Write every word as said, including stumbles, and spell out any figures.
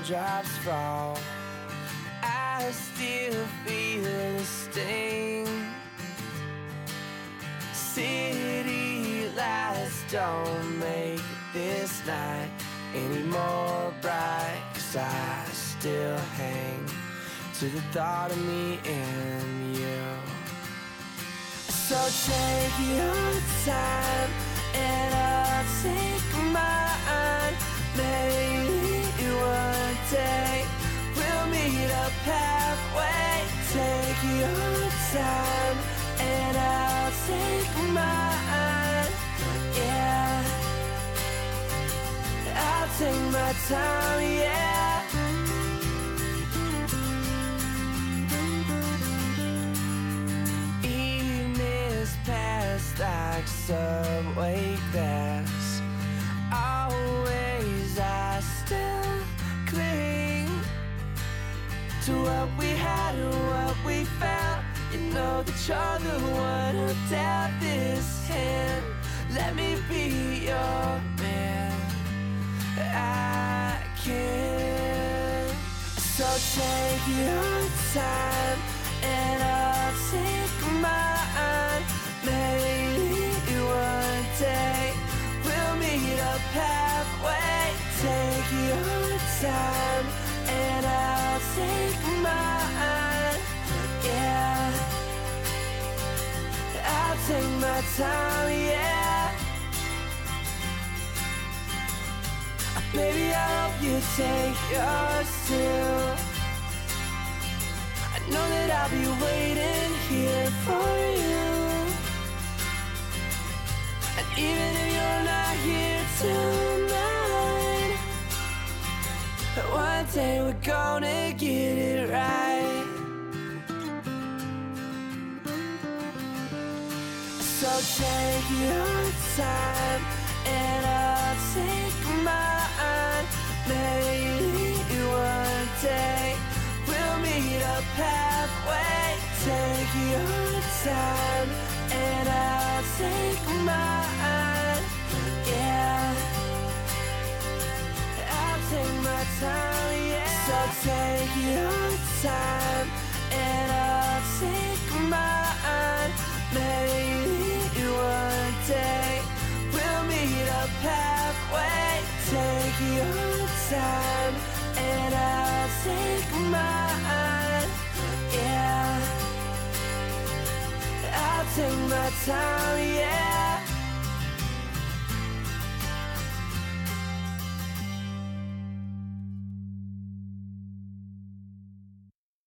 raindrops fall, I still feel the sting. City lights don't make this night any more bright, 'cause I still hang to the thought of me and you. So take your time and I'll take mine. Maybe one day we'll meet up halfway. Take your time and I'll take mine. Yeah, I'll take my time, yeah. Evenings pass like subway grass. Always I still cling to what we had and what we found. You know that you're the one who dealt this hand. Let me be your man, I can. So take your time and I'll take mine. Maybe one day we'll meet up halfway. Take your time and I'll take mine. Yeah, I'll take my time, yeah. Baby, I hope you take yours too. I know that I'll be waiting here for you. And even if you're not here tonight, one day we're gonna get it right. So take your time and I'll take mine. Maybe one day we'll meet up halfway. Take your time and I'll take mine. Yeah, I'll take my time, yeah. So take your time and I'll take mine. Maybe one day we'll meet up halfway. Take your time and I'll take mine. Yeah, I'll take my time.